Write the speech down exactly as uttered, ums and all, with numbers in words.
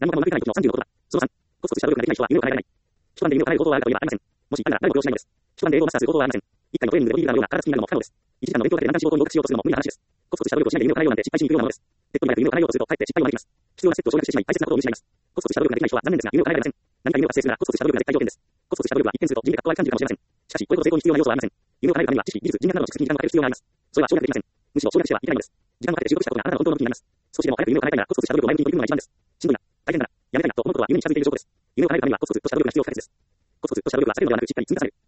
何もかも守りたい時のさんじゅうのことだ。そのさん、コツコツした努力ができない人は夢を叶えられない。一晩で夢を叶える方法はあるかといえばありません。もしあるなら何もご用意しないのです。一晩で英語をマスターする方法はありません。一回のトレーニングでボディビルダーのような体つきになるのも不可能です。一時間の勉強だけで難しい仕事に合格しようとするのも無理な話です。コツコツした努力をしないで夢を叶えようなんて失敗しにくいようなものです。ステップになく夢を叶えようとするとかえって失敗を招きます。必要なステップを省略してしまい大切なことを見失います。コツコツした努力ができない人は残念ですが夢を叶えられません。何か夢を達成するならコツコツした努力が絶対条件です。コツコツした努力は一見すると地味かっこ悪い感じるかもしれません。しかし、これほど成功に必要な要素はありません。夢を叶えるためには知識、技術、人脈などの蓄積に時間をかける必要があります。それは省略できません。むしろ省略してはいけないのです。時間をかけて習得したことがあなたの本当の武器になります。少しでも早く夢を叶えたいならコツコツした努力を前向きに取り組むのが一番です。しんどいな、大変だな、やめたいなと思うことは夢に近づいている証拠です。夢を叶えるためにはコツコツとした努力が必要不可欠です。コツコツとした努力は避けるのではなくしっかり積み重ねる。